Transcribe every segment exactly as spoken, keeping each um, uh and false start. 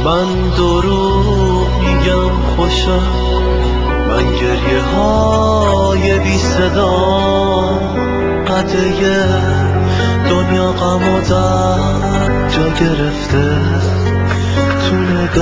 من دروغ میگم خوشم، من گریه های بی صدا، قطعه دنیا غم و درد جا گرفته تو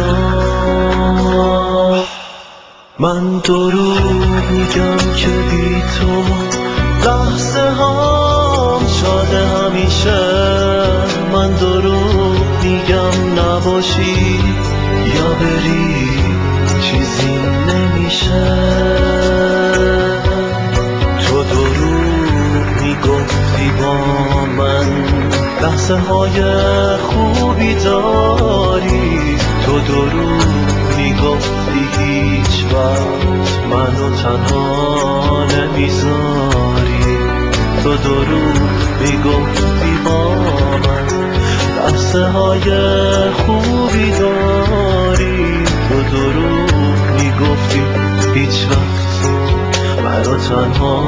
نگاه. من دروغ میگم که بی تو لحظه هام شاده همیشه. من دروغ میگم نباشی یا بری چیزی نمیشه. تو دروغ میگفتی با من لحظه های خوبی داری، تو دروغ میگفتی هیچ وقت منو تنها نمیذاری، تو دروغ میگفتی با من لحظه های خوبی داری، تو دروغ میگفتی هیچ وقت منو تنها.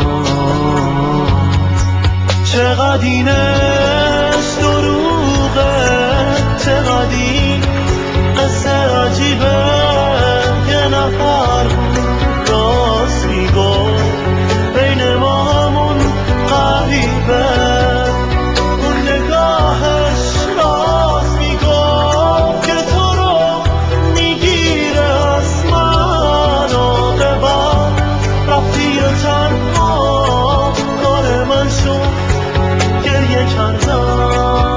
چقدر اینش دروغه، چقدر این قصه عجیبه. یه نفر بود راست میگفت بین ما همون غریبه، اون نگاهش راست میگفت که تو رو میگیره از من. عاقبت رفتی و تنها کار من شد گریه کردم.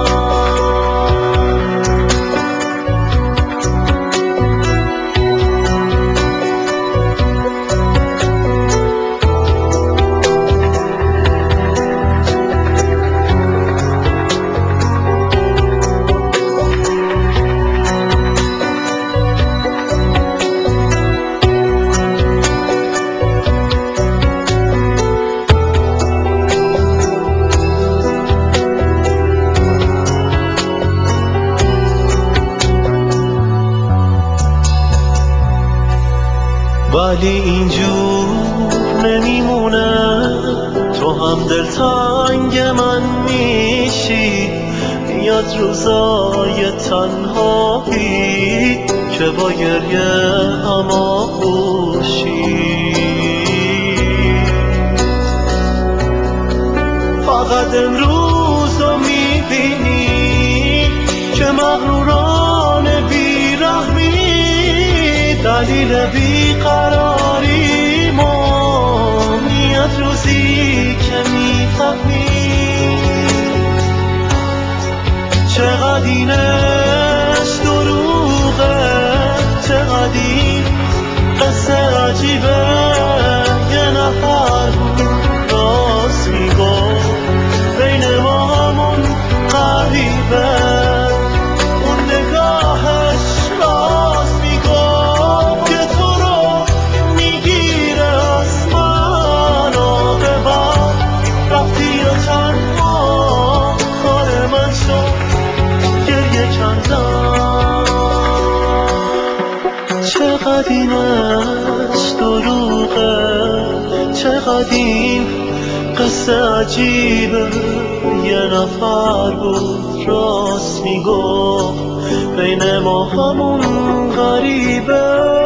ولی اینجور نمیمونه، تو هم دلتنگ من میشی. میاد روزای تنهایی که با گریه هم آغوشی. فقط امروز رو میبینی که مغروران بیرحمی دلیل بیقراری ما. میاد روزی که میفهمی چقدر اینش دروغه، چقدر این قصه عجیبه. یه نفر بود راست میگفت بین ما همون غریبه، اون نگاهش راست میگفت که تو رو میگیره از من. عاقبت رفتی و تنها کار من شد گریه کردم. چقدر اینش دروغه، چقدر این قصه عجیبه. یه نفر بود راست میگفت بین ما همون غریبه.